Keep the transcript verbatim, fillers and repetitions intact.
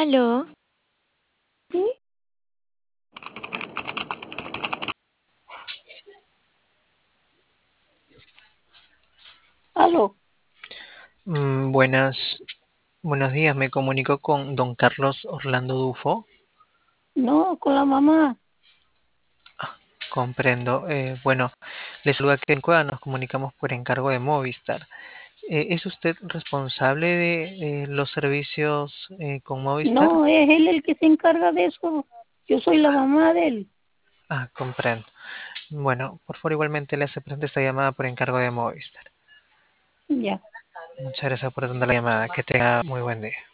Aló, ¿Sí? Aló, Mm, buenas, buenos días, me comunico con don Carlos Orlando Dufo. no, con la mamá. Comprendo. Eh, bueno, le saluda Ken Cueva, nos comunicamos por encargo de Movistar. Eh, ¿es usted responsable de eh, los servicios eh, con Movistar? No, es él el que se encarga de eso. Yo soy la mamá de él. Ah, comprendo. Bueno, por favor, igualmente le hace presente esta llamada por encargo de Movistar. Ya. Muchas gracias por atender la llamada. Que tenga muy buen día.